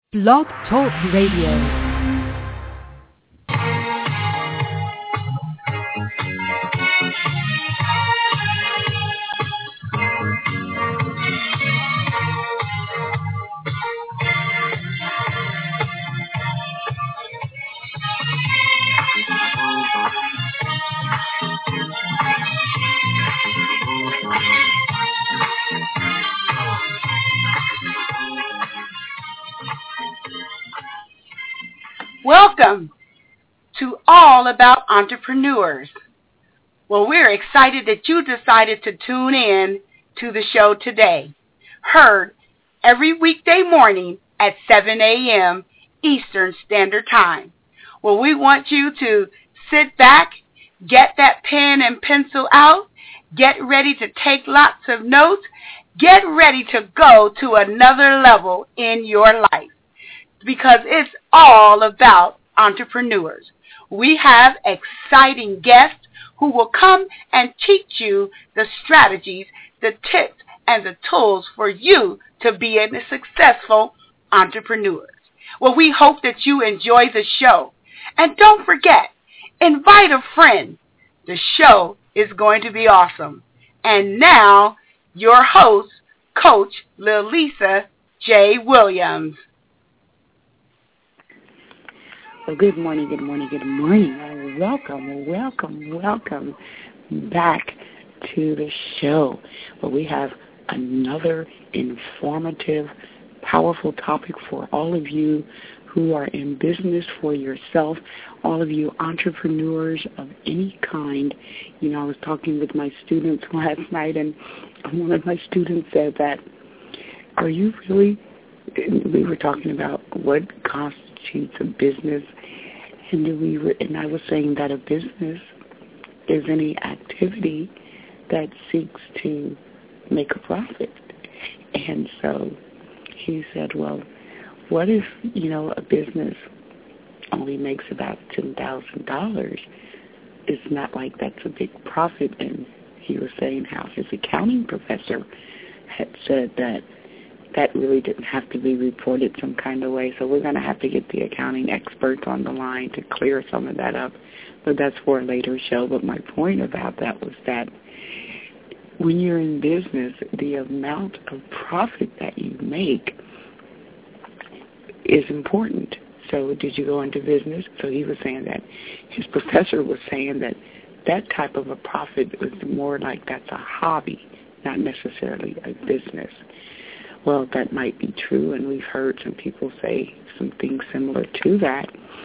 Blog Talk Radio. Welcome to All About Entrepreneurs. Well, we're excited that you decided to tune in to the show today. Heard every weekday morning at 7 a.m. Eastern Standard Time. Well, we want you to sit back, get that pen and pencil out, get ready to take lots of notes, get ready to go to another level in your life. Because it's all about entrepreneurs. We have exciting guests who will come and teach you the strategies, the tips, and the tools for you to be a successful entrepreneur. Well, we hope that you enjoy the show. And don't forget, invite a friend. The show is going to be awesome. And now, your host, Coach Lilisa J. Williams. Well, good morning. Welcome back to the show. Well, we have another informative, powerful topic for all of you who are in business for yourself, all of you entrepreneurs of any kind. You know, I was talking with my students last night, and one of my students said that, are you really, we were talking about what constitutes a business, and I was saying that a business is any activity that seeks to make a profit. And so he said, well, what if, a business only makes about $10,000? It's not like that's a big profit. And he was saying how his accounting professor had said that really didn't have to be reported some kind of way. So we're going to have to get the accounting experts on the line to clear some of that up. But that's for a later show. But my point about that was that when you're in business, the amount of profit that you make is important. So did you go into business? So he was saying that his professor was saying that type of a profit is more like that's a hobby, not necessarily a business. Well, that might be true, and we've heard some people say some things similar to that.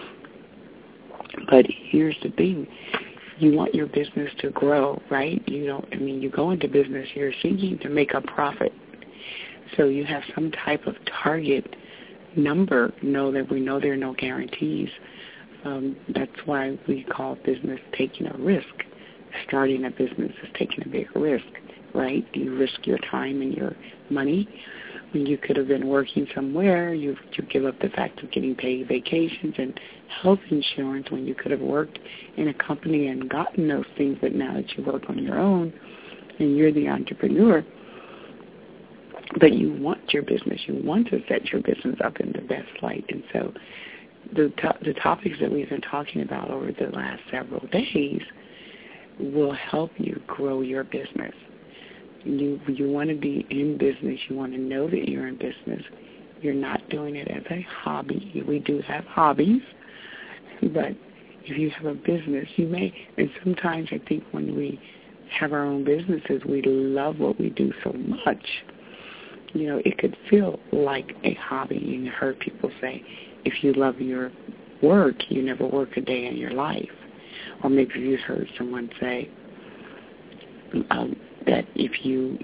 But here's the thing. You want your business to grow, right? You go into business, you're seeking to make a profit. So you have some type of target number. We know there are no guarantees. That's why we call business taking a risk. Starting a business is taking a big risk, right? You risk your time and your money. When you could have been working somewhere, you give up the fact of getting paid vacations and health insurance when you could have worked in a company and gotten those things. But now that you work on your own and you're the entrepreneur, but you want your business, you want to set your business up in the best light. And so the topics that we've been talking about over the last several days will help you grow your business. You want to be in business. You want to know that you're in business. You're not doing it as a hobby. We do have hobbies, but if you have a business, you may. And sometimes I think when we have our own businesses, we love what we do so much. It could feel like a hobby. You heard people say, if you love your work, you never work a day in your life. Or maybe you've heard someone say, that if you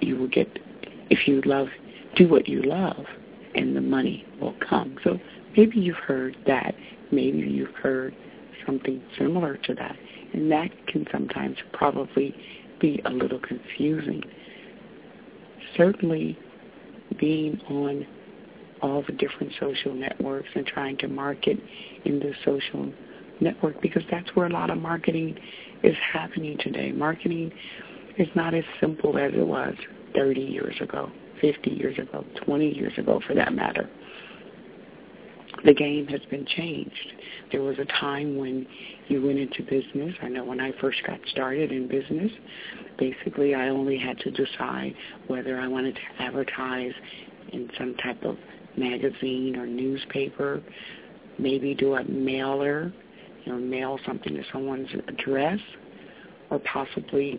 do what you love, and the money will come. So maybe you've heard that. Maybe you've heard something similar to that. And that can sometimes probably be a little confusing. Certainly being on all the different social networks and trying to market in the social network, because that's where a lot of marketing is happening today. Marketing is not as simple as it was 30 years ago, 50 years ago, 20 years ago for that matter. the game has been changed. There was a time when you went into business. I know when I first got started in business, basically I only had to decide whether I wanted to advertise in some type of magazine or newspaper, maybe do a mailer, mail something to someone's address, or possibly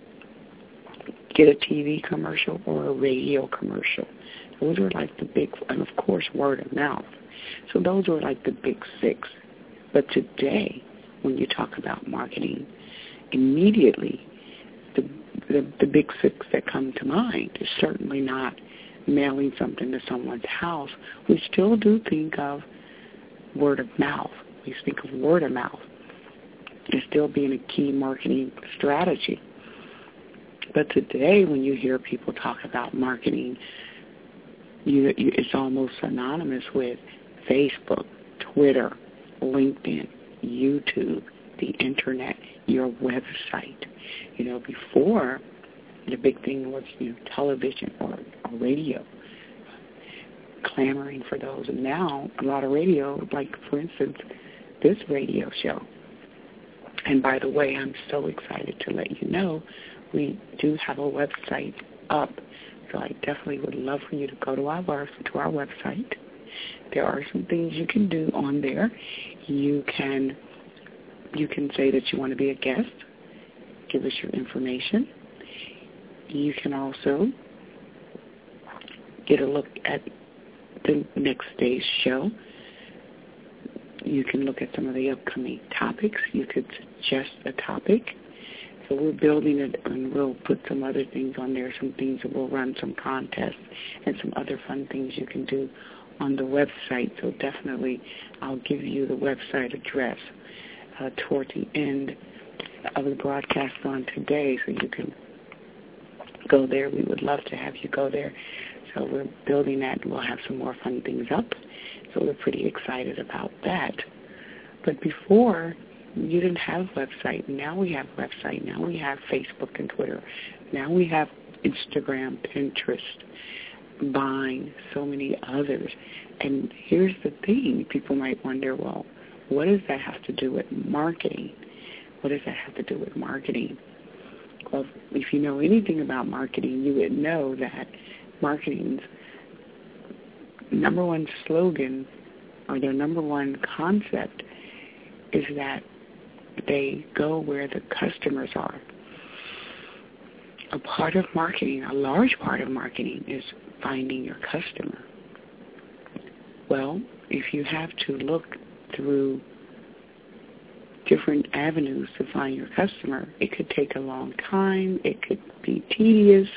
get a TV commercial or a radio commercial. Those are like the big, and of course word of mouth. So those are like the big six. But today, when you talk about marketing, immediately the big six that come to mind is certainly not mailing something to someone's house. We still do think of word of mouth. We think of word of mouth as still being a key marketing strategy. But today, when you hear people talk about marketing, it's almost synonymous with Facebook, Twitter, LinkedIn, YouTube, the Internet, your website. Before, the big thing was television or radio, clamoring for those. And now, a lot of radio, like, for instance, this radio show. And by the way, I'm so excited to let you know we do have a website up. So I definitely would love for you to go to our website. There are some things you can do on there. You can say that you want to be a guest. Give us your information. You can also get a look at the next day's show. You can look at some of the upcoming topics. You could suggest a topic. So we're building it, and we'll put some other things on there, some things that we'll run some contests and some other fun things you can do on the website. So definitely I'll give you the website address toward the end of the broadcast on today so you can go there. We would love to have you go there. So we're building that, and we'll have some more fun things up. So we're pretty excited about that. But before, you didn't have a website. Now we have a website. Now we have Facebook and Twitter. Now we have Instagram, Pinterest, Vine, so many others. And here's the thing. People might wonder, well, what does that have to do with marketing? What does that have to do with marketing? Well, if you know anything about marketing, you would know that marketing's number one slogan or their number one concept is that they go where the customers are. A part of marketing, a large part of marketing, is finding your customer. Well, if you have to look through different avenues to find your customer, it could take a long time. It could be tedious.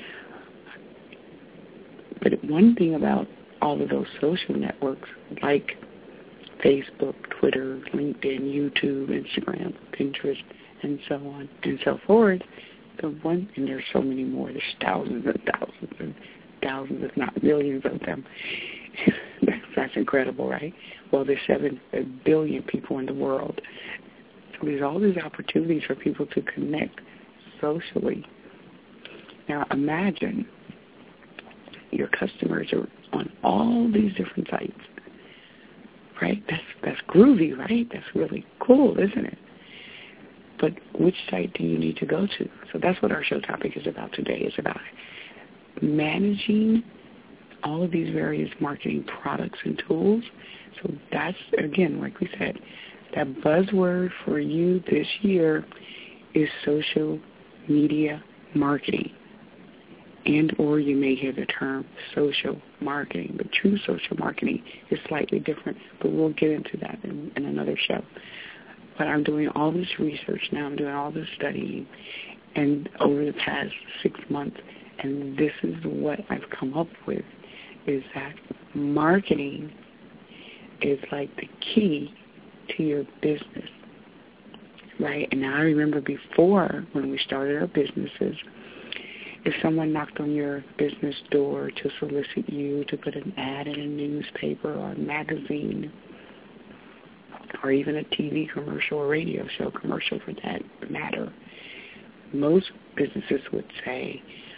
But one thing about all of those social networks, like Facebook, Twitter, LinkedIn, YouTube, Instagram, Pinterest, and so on and so forth, and there's so many more. There's thousands and thousands and thousands, if not millions of them. That's incredible, right? Well, there's 7 billion people in the world. So there's all these opportunities for people to connect socially. Now imagine your customers are on all these different sites, right? That's groovy, right? That's really cool, isn't it? But which site do you need to go to? So that's what our show topic is about today. It's about managing all of these various marketing products and tools. So that's, again, like we said, that buzzword for you this year is social media marketing. And or you may hear the term social marketing. But true social marketing is slightly different. But we'll get into that in another show. But I'm doing all this research now. I'm doing all this studying. And over the past 6 months, and this is what I've come up with, is that marketing is like the key to your business, right? And I remember before, when we started our businesses, if someone knocked on your business door to solicit you to put an ad in a newspaper or a magazine or even a TV commercial or radio show commercial for that matter, most businesses would say,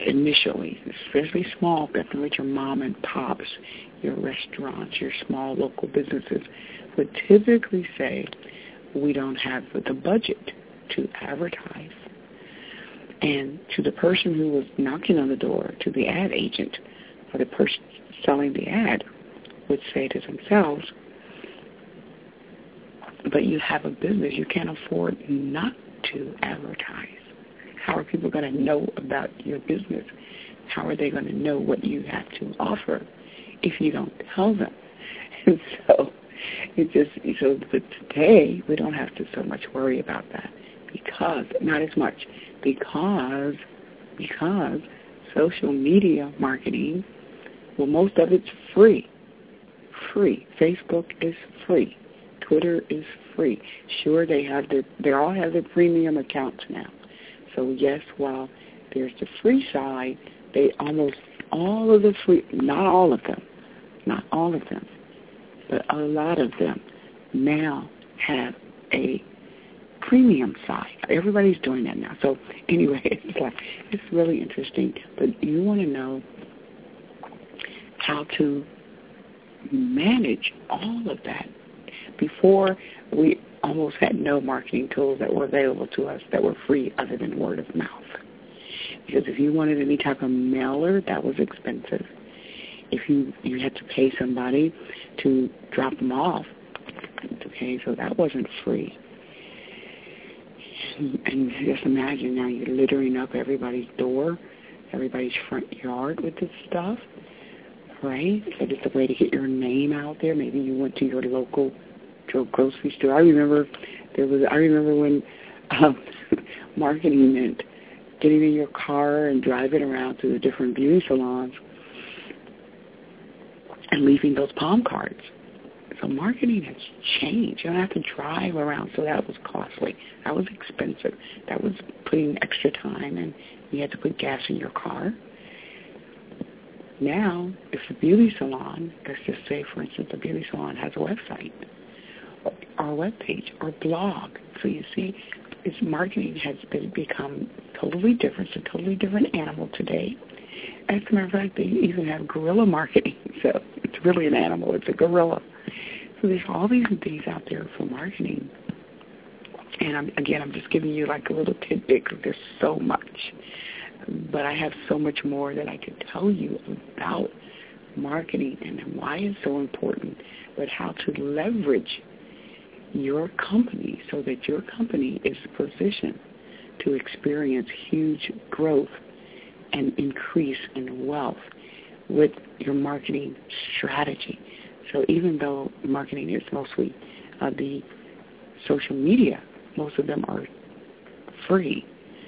initially, especially small, definitely with your mom and pops, your restaurants, your small local businesses, would typically say, we don't have the budget to advertise. And to the person who was knocking on the door, to the ad agent, or the person selling the ad, would say to themselves, but you have a business, you can't afford not to advertise. How are people going to know about your business? How are they going to know what you have to offer if you don't tell them? And so but today we don't have to so much worry about that not as much, because social media marketing, well, most of it's free. Facebook is free. Twitter is free. Sure, they all have their premium accounts now. So yes, while there's the free side, they almost all of the free, not all of them, but a lot of them now have a premium side. Everybody's doing that now. So anyway, it's really interesting. But you want to know how to manage all of that. Before, we almost had no marketing tools that were available to us that were free other than word of mouth. Because if you wanted any type of mailer, that was expensive. If you had to pay somebody to drop them off, okay, so that wasn't free. And just imagine now you're littering up everybody's door, everybody's front yard with this stuff, right? So it's a way to get your name out there. Maybe you went to your local grocery store. I remember when marketing meant getting in your car and driving around to the different beauty salons and leaving those palm cards. So marketing has changed. You don't have to drive around, so that was costly. That was expensive. That was putting extra time, and you had to put gas in your car. Now, if a beauty salon, let's just say, for instance, a beauty salon has a website or a web page or blog. So you see, its marketing has become totally different. It's a totally different animal today. As a matter of fact, they even have guerrilla marketing. So it's really an animal. It's a gorilla. So there's all these things out there for marketing. And I'm just giving you like a little tidbit because there's so much. But I have so much more that I could tell you about marketing and why it's so important, but how to leverage your company so that your company is positioned to experience huge growth and increase in wealth with your marketing strategy. So even though marketing is mostly the social media, most of them are free,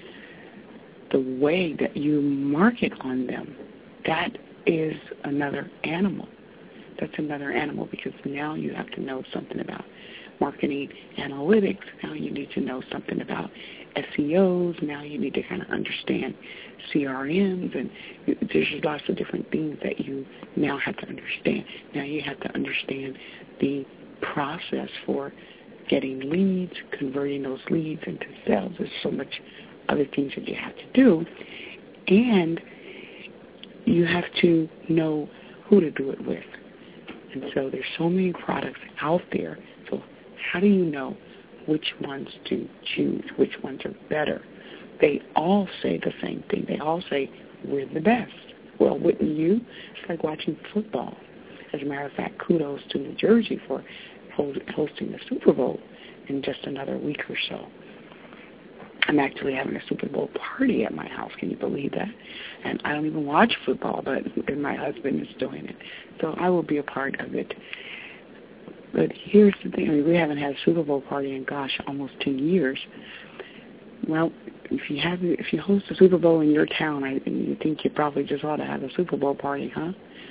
the way that you market on them, that is another animal. That's another animal because now you have to know something about marketing analytics. Now you need to know something about SEOs. Now you need to kind of understand CRMs, and there's lots of different things that you now have to understand. Now you have to understand the process for getting leads, converting those leads into sales. There's so much other things that you have to do, and you have to know who to do it with. And so there's so many products out there. So how do you know which ones to choose, which ones are better? They all say the same thing. They all say, we're the best. Well, wouldn't you? It's like watching football. As a matter of fact, kudos to New Jersey for hosting the Super Bowl in just another week or so. I'm actually having a Super Bowl party at my house. Can you believe that? And I don't even watch football, but my husband is doing it. So I will be a part of it. But here's the thing. I mean, we haven't had a Super Bowl party in, almost 10 years. Well, if you host a Super Bowl in your town, you think you probably just ought to have a Super Bowl party, huh?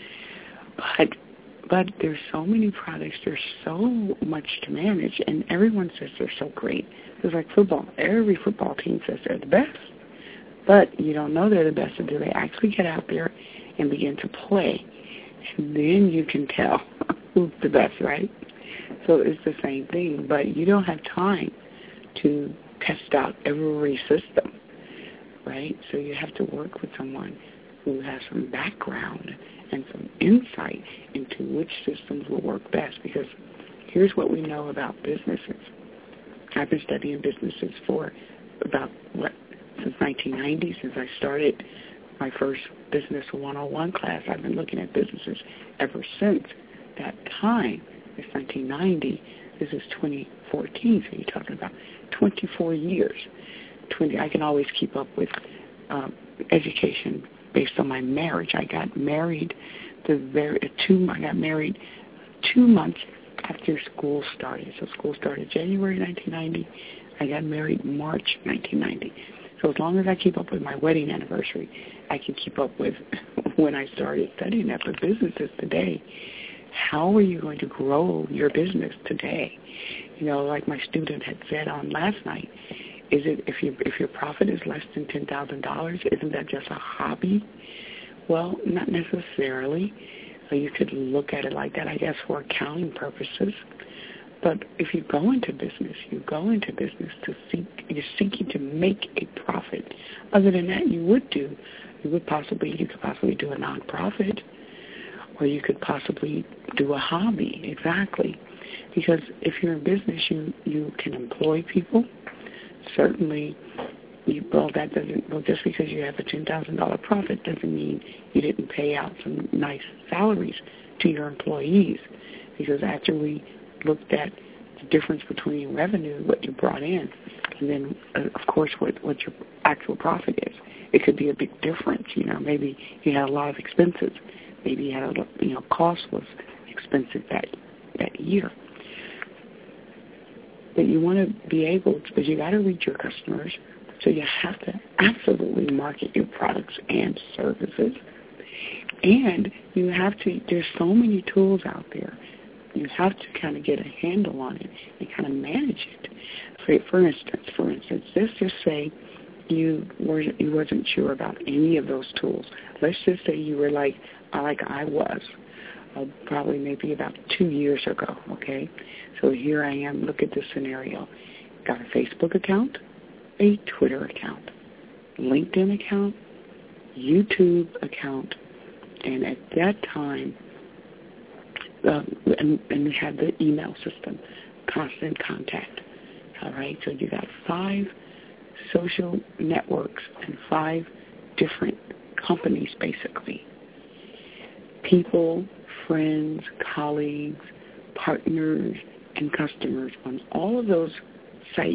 But there's so many products. There's so much to manage, and everyone says they're so great. It's like football. Every football team says they're the best. But you don't know they're the best until they actually get out there and begin to play. And then you can tell who's the best, right? So it's the same thing. But you don't have time to test out every system, right? So you have to work with someone who has some background and some insight into which systems will work best, because here's what we know about businesses. I've been studying businesses for about, since 1990, since I started my first Business 101 class. I've been looking at businesses ever since that time. It's 1990. This is 2014, so you're talking about 24 years. I can always keep up with education based on my marriage. I got married I got married 2 months after school started. So school started January 1990. I got married March 1990. So as long as I keep up with my wedding anniversary, I can keep up with when I started studying that. But businesses today, how are you going to grow your business today? You know, like my student had said on last night, if your profit is less than $10,000, isn't that just a hobby? Well, not necessarily. You could look at it like that, I guess, for accounting purposes. But if you go into business, you're seeking to make a profit. Other than that, you could possibly do a nonprofit, or you could possibly do a hobby. Exactly. Because if you're in business, you can employ people. Certainly, just because you have a $10,000 profit doesn't mean you didn't pay out some nice salaries to your employees. Because after we looked at the difference between revenue, what you brought in, and then, of course, what your actual profit is, it could be a big difference. You know, maybe you had a lot of expenses. Maybe you had cost was expensive that year. But you want to be able to, because you got to reach your customers, so you have to absolutely market your products and services. And you have to, there's so many tools out there. You have to kind of get a handle on it and kind of manage it. For instance, let's just say you wasn't sure about any of those tools. Let's just say you were like I was, probably maybe about 2 years ago, okay? So here I am, look at this scenario. Got a Facebook account, a Twitter account, LinkedIn account, YouTube account, and at that time, and we had the email system, constant contact. All right, so you got 5 social networks and 5 different companies, basically. People, friends, colleagues, partners, and customers on all of those sites.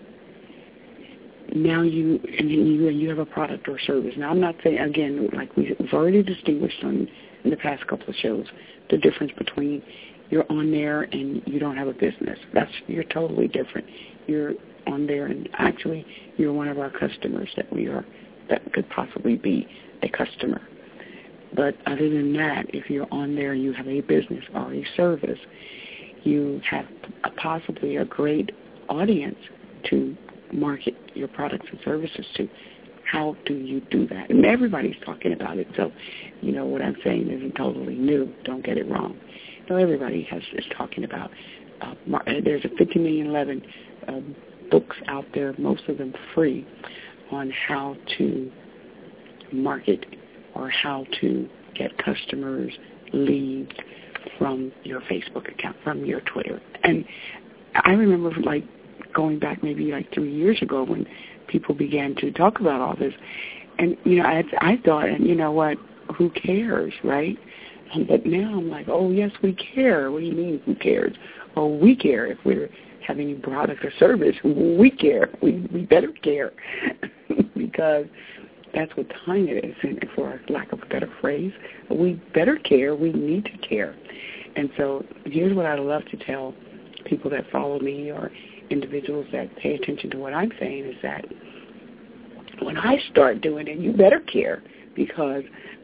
Now you have a product or service. Now I'm not saying, again, like we've already distinguished in the past couple of shows, the difference between you're on there and you don't have a business. You're totally different. You're on there and actually you're one of our customers that could possibly be a customer. But other than that, if you're on there and you have a business or a service, you have possibly a great audience to market your products and services to. How do you do that? And everybody's talking about it, so what I'm saying isn't totally new. Don't get it wrong. Everybody is talking about. There's a 15,011 books out there, most of them free, on how to market or how to get customers, leads from your Facebook account, from your Twitter. And I remember going back maybe 3 years ago when people began to talk about all this. And, I thought, and you know what, who cares, right? But now I'm like, oh, yes, we care. What do you mean, who cares? Oh, we care. If we have any product or service, we care. We better care because that's what time it is, and for lack of a better phrase. We better care. We need to care. And so here's what I love to tell people that follow me or individuals that pay attention to what I'm saying is that when I start doing it, you better care because,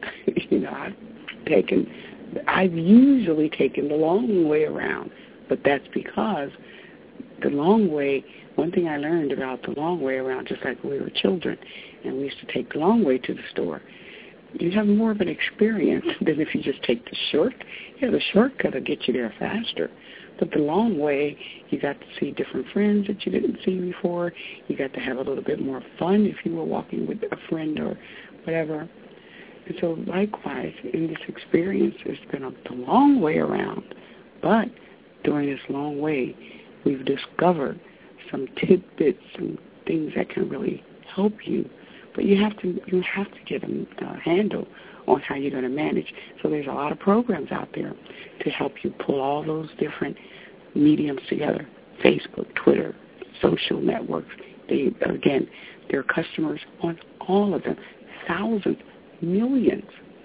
I've usually taken the long way around, but that's because the long way, one thing I learned about the long way around, just like we were children, and we used to take the long way to the store. you have more of an experience than if you just take the short. Yeah, the shortcut will get you there faster. But the long way, you got to see different friends that you didn't see before. You got to have a little bit more fun if you were walking with a friend or whatever. And so likewise, in this experience, it's been a long way around. But during this long way, we've discovered some tidbits, some things that can really help you. But you have to get a handle on how you're going to manage. So there's a lot of programs out there to help you pull all those different mediums together. Facebook, Twitter, social networks. There are customers on all of them. Thousands, millions.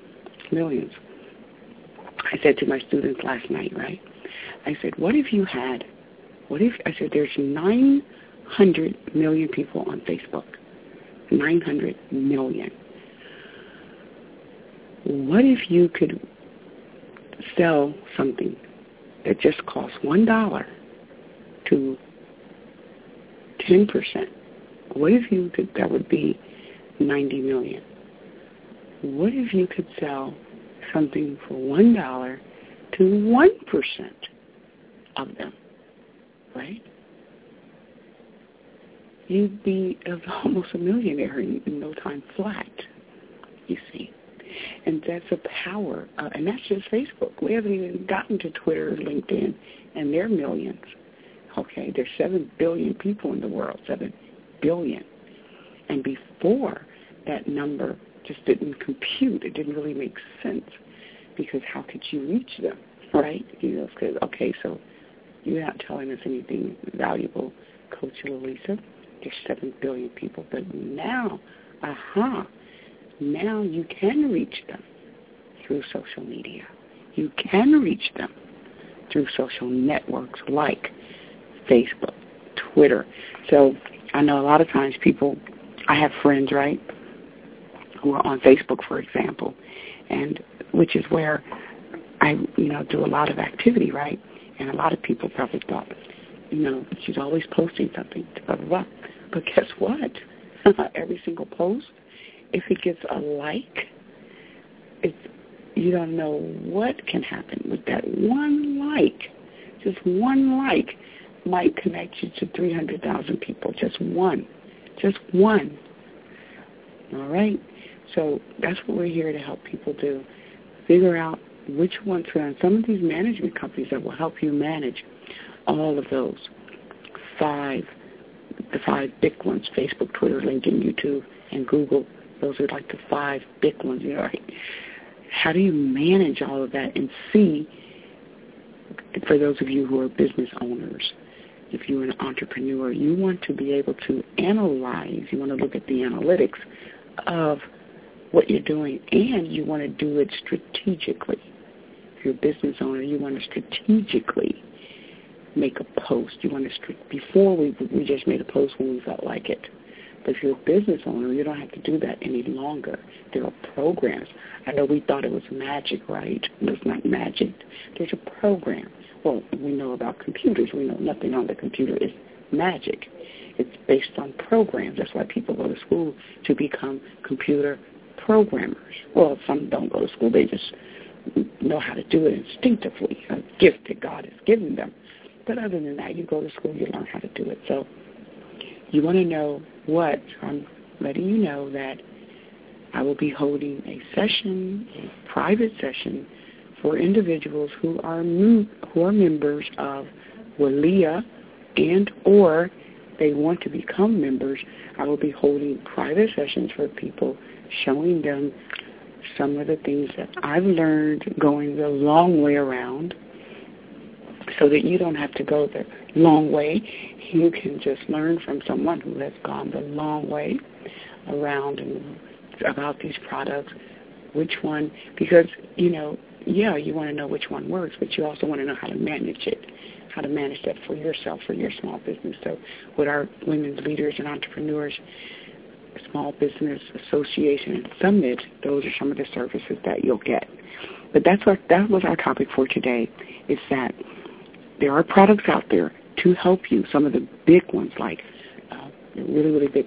I said to my students last night, right? I said, I said, there's 900 million people on Facebook. 900 million. What if you could sell something that just costs $1 to 10%? What if you could, that would be 90 million. What if you could sell something for $1 to 1% of them, right? You'd be almost a millionaire in no time flat, you see. And that's a power. And that's just Facebook. We haven't even gotten to Twitter or LinkedIn, and they're millions. Okay, there's 7 billion people in the world, 7 billion. And before, that number just didn't compute. It didn't really make sense because how could you reach them, right? You know, because, okay, so you're not telling us anything valuable, Coach Louisa. There's 7 billion people. But now, now you can reach them through social media. You can reach them through social networks like Facebook, Twitter. So I know a lot of times I have friends, right, who are on Facebook, for example, and which is where I, do a lot of activity, right? And a lot of people probably thought, she's always posting something, blah, blah, blah. But guess what? Every single post, if it gets a like, you don't know what can happen with that one like. Just one like might connect you to 300,000 people. Just one. All right? So that's what we're here to help people do. Figure out which ones are on some of these management companies that will help you manage all of those the 5 big ones: Facebook, Twitter, LinkedIn, YouTube, and Google. Those are like the 5 big ones, right? How do you manage all of that and see, for those of you who are business owners, if you're an entrepreneur, you want to be able to analyze, you want to look at the analytics of what you're doing, and you want to do it strategically. If you're a business owner, you want to strategically make a post. You want to, before we just made a post when we felt like it. But if you're a business owner, you don't have to do that any longer. There are programs. I know we thought it was magic, right? It's not magic. There's a program. Well, we know about computers. We know nothing on the computer is magic. It's based on programs. That's why people go to school, to become computer programmers. Well, some don't go to school. They just know how to do it instinctively, a gift that God has given them. But other than that, you go to school, you learn how to do it. So you want to know what? I'm letting you know that I will be holding a session, a private session, for individuals who are members of WILIA and or they want to become members. I will be holding private sessions for people, showing them some of the things that I've learned going the long way around, so that you don't have to go the long way. You can just learn from someone who has gone the long way around and about these products, which one, because, you want to know which one works, but you also want to know how to manage it, how to manage that for yourself, for your small business. So with our Women's Leaders and Entrepreneurs Small Business Association and Summit, those are some of the services that you'll get. But that was our topic for today, is that there are products out there to help you. Some of the big ones, like really, really big ones like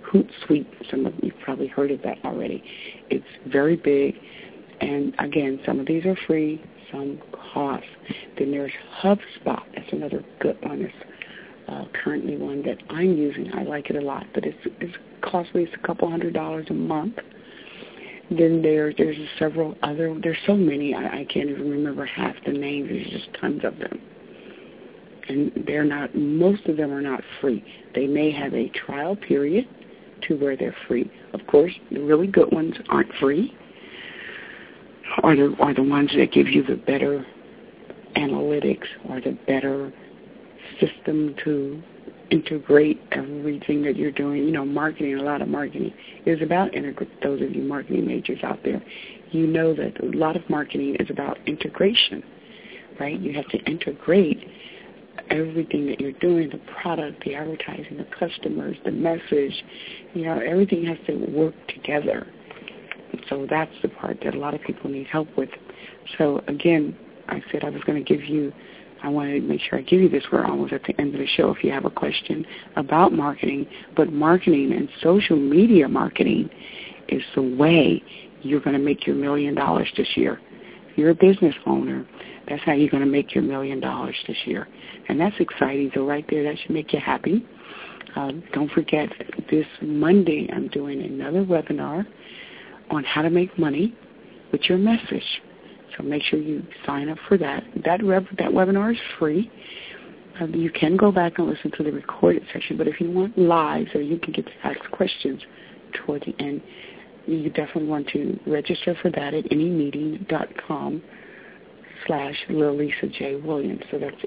Hootsuite. Some of you probably heard of that already. It's very big. And, again, some of these are free, some cost. Then there's HubSpot. That's another good one. It's currently one that I'm using. I like it a lot, but it's costly. It's a couple $100 a month. Then there's several other. There's so many. I can't even remember half the names. There's just tons of them. And they're not, most of them are not free. They may have a trial period to where they're free. Of course, the really good ones aren't free. Are the ones that give you the better analytics or the better system to integrate everything that you're doing. You know, marketing, a lot of marketing is about integrate. Those of you marketing majors out there, you know that a lot of marketing is about integration, right? You have to integrate everything that you're doing, the product, the advertising, the customers, the message. You know, everything has to work together. So that's the part that a lot of people need help with. So, again, I said I was going to give you, I wanted to make sure I give you this. We're almost at the end of the show if you have a question about marketing. But marketing and social media marketing is the way you're going to make your $1 million this year. If you're a business owner, that's how you're going to make your $1 million this year. And that's exciting. So right there, that should make you happy. Don't forget, this Monday I'm doing another webinar on how to make money with your message. So make sure you sign up for that. That webinar is free. You can go back and listen to the recorded session, but if you want live so you can get to ask questions toward the end, you definitely want to register for that at anymeeting.com/LilLisaJWilliams. So that's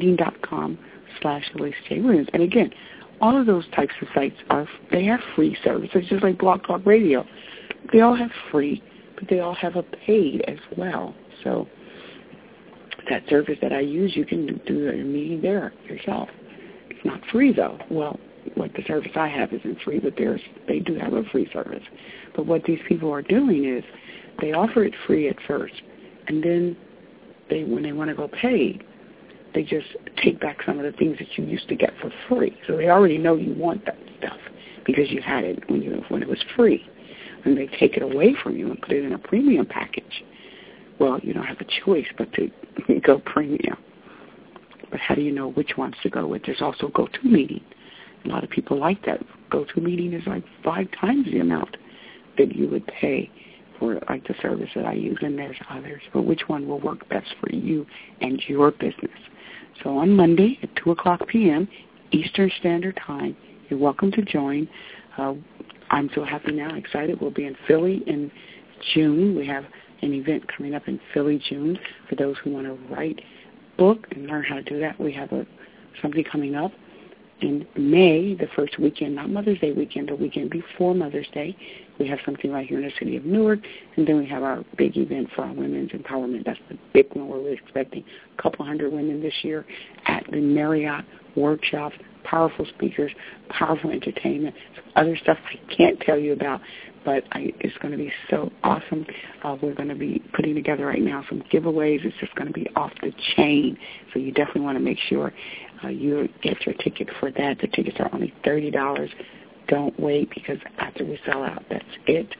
anymeeting.com/LilLisaJWilliams. And again, all of those types of sites they have free services, just like Blog Talk Radio. They all have free, but they all have a paid as well. So that service that I use, you can do a meeting there yourself. It's not free, though. Well, what the service I have isn't free, but they do have a free service. But what these people are doing is they offer it free at first, and then when they want to go paid, they just take back some of the things that you used to get for free. So they already know you want that stuff because you had it when it was free. And they take it away from you and put it in a premium package. Well, you don't have a choice but to go premium. But how do you know which ones to go with? There's also GoToMeeting. A lot of people like that. GoToMeeting is like 5 times the amount that you would pay for like the service that I use, and there's others. But which one will work best for you and your business? So on Monday at 2 o'clock p.m. Eastern Standard Time, you're welcome to join. I'm so happy now, excited. We'll be in Philly in June. We have an event coming up in Philly, June, for those who want to write, book, and learn how to do that. We have something coming up in May, the first weekend, not Mother's Day weekend, the weekend before Mother's Day. We have something right here in the city of Newark, and then we have our big event for our women's empowerment. That's the big one where we're expecting a couple hundred women this year at the Marriott workshops, powerful speakers, powerful entertainment, some other stuff I can't tell you about, but it's going to be so awesome. We're going to be putting together right now some giveaways. It's just going to be off the chain, so you definitely want to make sure you get your ticket for that. The tickets are only $30. Don't wait, because after we sell out, that's it.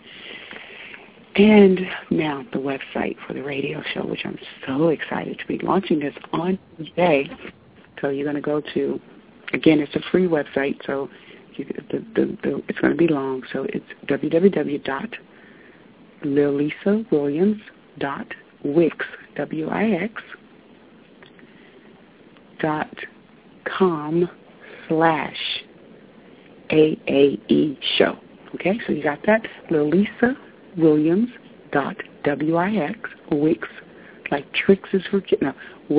And now the website for the radio show, which I'm so excited to be launching this on today. So you're going to go to, again, it's a free website, so it's going to be long. So it's www.lillisawilliams.wix.com/AAE show. Okay, so you got that? lillisawilliams.wix, Wix, like tricks is for kids, no,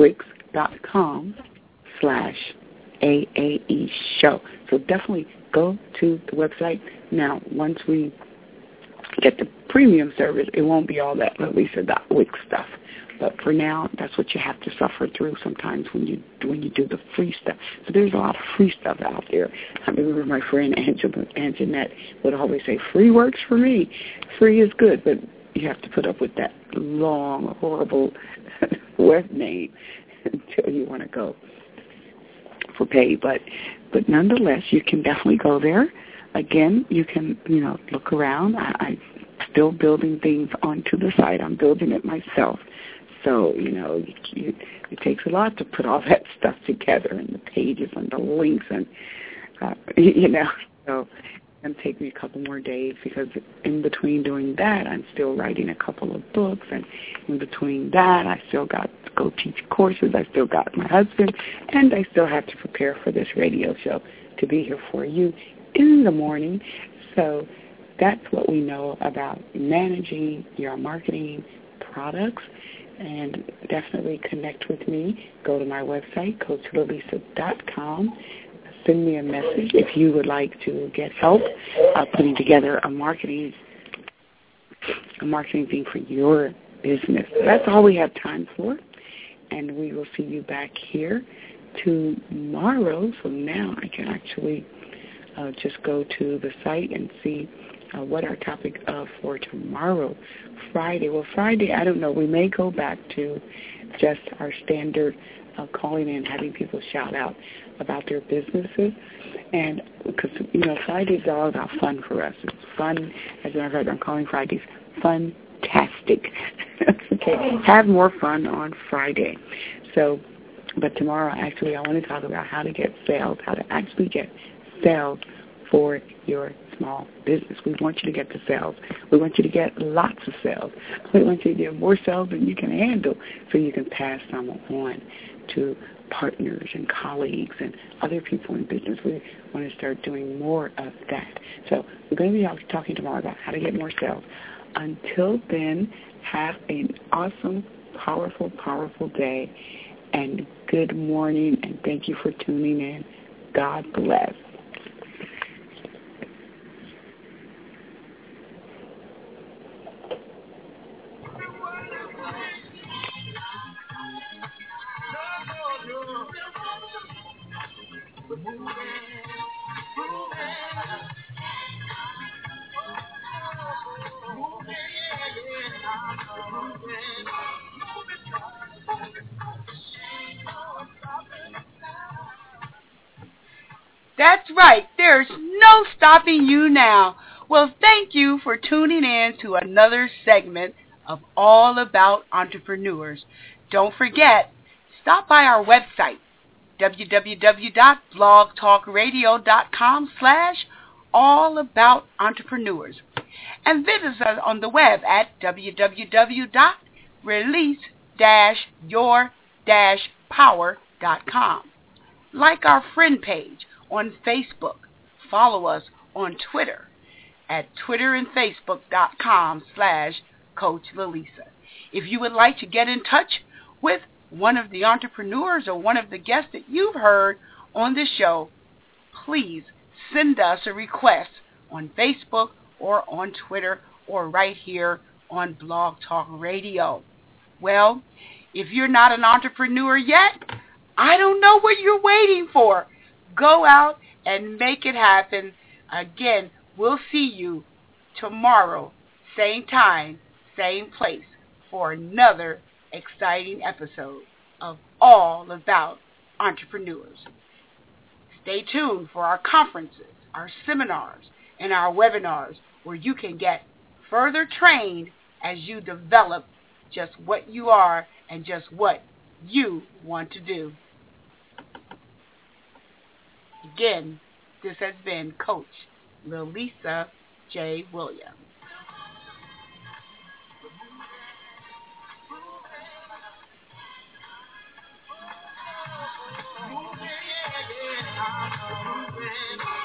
Wix.com/AAE show. So definitely go to the website. Now, once we get the premium service, it won't be all that Lilisa.wix stuff. But for now, that's what you have to suffer through sometimes when you do the free stuff. So there's a lot of free stuff out there. I remember my friend Anjanette would always say, free works for me. Free is good, but you have to put up with that long, horrible web name until you want to go for pay. But nonetheless, you can definitely go there. again, you can, look around. I'm still building things onto the site. I'm building it myself. So, it takes a lot to put all that stuff together, and the pages and the links and, so it's going to take me a couple more days, because in between doing that, I'm still writing a couple of books, and in between that, I still got to go teach courses. I still got my husband, and I still have to prepare for this radio show to be here for you in the morning. So that's what we know about managing your marketing products. And definitely connect with me. Go to my website, CoachLaLisa.com. Send me a message if you would like to get help putting together a marketing thing for your business. That's all we have time for, and we will see you back here tomorrow. So now I can actually just go to the site and see what our topic for tomorrow, Friday. Well, Friday, I don't know. We may go back to just our standard calling in, having people shout out about their businesses. And because, Fridays are all about fun for us. It's fun. As a matter of fact, I'm calling Fridays fun-tastic. Okay, have more fun on Friday. So, but tomorrow, actually, I want to talk about how to get sales, how to actually get sales for your small business. We want you to get the sales. We want you to get lots of sales. We want you to get more sales than you can handle, so you can pass some on to partners and colleagues and other people in business. We want to start doing more of that. So we're going to be talking tomorrow about how to get more sales. Until then, have an awesome, powerful, powerful day, and good morning, and thank you for tuning in. God bless. That's right. There's no stopping you now. Well, thank you for tuning in to another segment of All About Entrepreneurs. Don't forget, stop by our website, www.blogtalkradio.com/allaboutentrepreneurs, and visit us on the web at www.release-your-power.com. Like our friend page on Facebook. Follow us on Twitter at twitterandfacebook.com/CoachLaLisa. If you would like to get in touch with one of the entrepreneurs or one of the guests that you've heard on this show, please send us a request on Facebook or on Twitter or right here on Blog Talk Radio. Well, if you're not an entrepreneur yet, I don't know what you're waiting for. Go out and make it happen. Again, we'll see you tomorrow, same time, same place, for another exciting episode of All About Entrepreneurs. Stay tuned for our conferences, our seminars, and our webinars, where you can get further trained as you develop just what you are and just what you want to do. Again, this has been Coach LaLisa J. Williams. Moving.